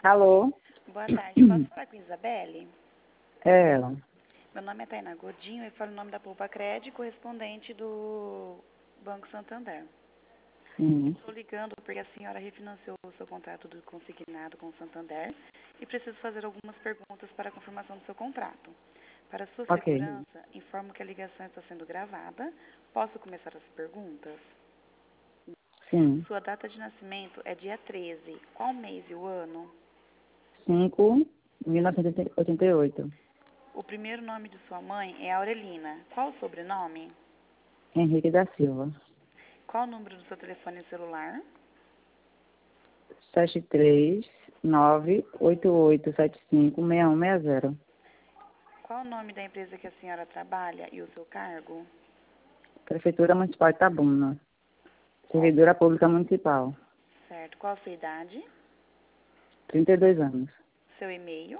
Alô? Boa tarde, posso falar com a Isabelle? É ela. Meu nome é Tainá Godinho e falo em nome da Poupa Cred, correspondente do Banco Santander. Estou ligando porque a senhora refinanciou o seu contrato do consignado com o Santander e preciso fazer algumas perguntas para a confirmação do seu contrato. Para sua Ok. segurança, informo que a ligação está sendo gravada. Posso começar as perguntas? Sim. Sua data de nascimento é dia 13. Qual mês e o ano? 5.1988. O primeiro nome de sua mãe é Aurelina. Qual o sobrenome? Henrique da Silva. Qual o número do seu telefone celular? 73988756160. Qual o nome da empresa que a senhora trabalha e o seu cargo? Prefeitura Municipal de Itabuna. Qual? Servidora Pública Municipal. Certo. Qual a sua idade? 32 anos. Seu e-mail?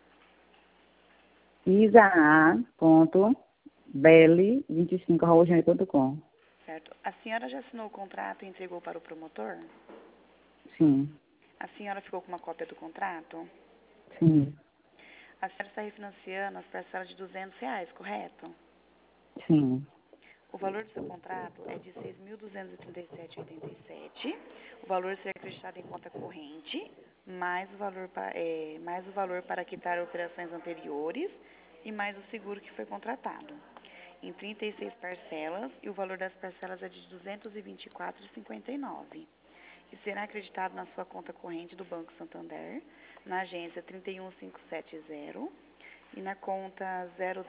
isa.beli25@gmail.com. Certo. A senhora já assinou o contrato e entregou para o promotor? Sim. A senhora ficou com uma cópia do contrato? Sim. A senhora está refinanciando as parcelas de R$ 200, correto? Sim. O valor do seu contrato é de R$ 6.237,87. O valor será acreditado em conta corrente, mais o valor para quitar operações anteriores e mais o seguro que foi contratado, em 36 parcelas, e o valor das parcelas é de R$ 224,59. E será acreditado na sua conta corrente do Banco Santander, na agência 31570 e na conta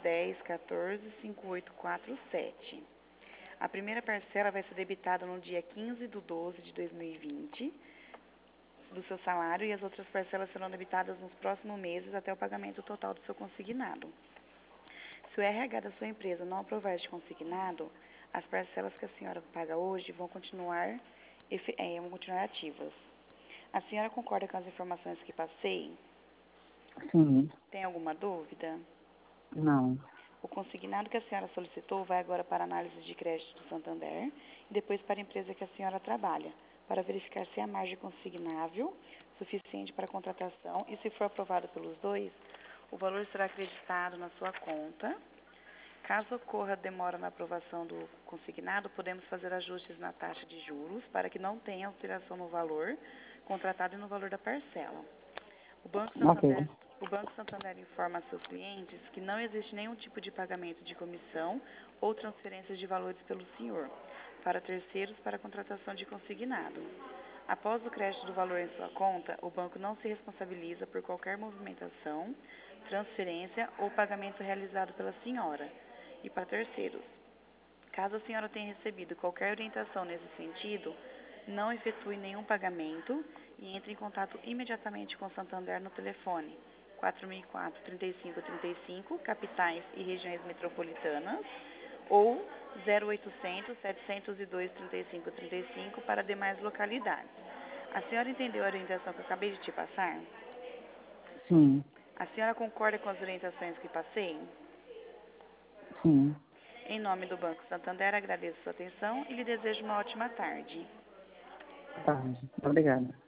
010145847. A primeira parcela vai ser debitada no dia 15/12/2020 do seu salário e as outras parcelas serão debitadas nos próximos meses até o pagamento total do seu consignado. Se o RH da sua empresa não aprovar este consignado, as parcelas que a senhora paga hoje vão continuar ativas. A senhora concorda com as informações que passei? Sim. Tem alguma dúvida? Não. O consignado que a senhora solicitou vai agora para a análise de crédito do Santander e depois para a empresa que a senhora trabalha, para verificar se há margem consignável suficiente para a contratação e, se for aprovado pelos dois, o valor será acreditado na sua conta. Caso ocorra demora na aprovação do consignado, podemos fazer ajustes na taxa de juros para que não tenha alteração no valor contratado e no valor da parcela. O Banco Ok. Santander informa a seus clientes que não existe nenhum tipo de pagamento de comissão ou transferência de valores pelo senhor para terceiros para a contratação de consignado. Após o crédito do valor em sua conta, o banco não se responsabiliza por qualquer movimentação, transferência ou pagamento realizado pela senhora e para terceiros. Caso a senhora tenha recebido qualquer orientação nesse sentido, não efetue nenhum pagamento e entre em contato imediatamente com o Santander no telefone 4004-3535, capitais e regiões metropolitanas, ou 0800 702 3535 para demais localidades. A senhora entendeu a orientação que eu acabei de te passar? Sim. A senhora concorda com as orientações que passei? Sim. Em nome do Banco Santander, agradeço sua atenção e lhe desejo uma ótima tarde. Tá. Obrigada.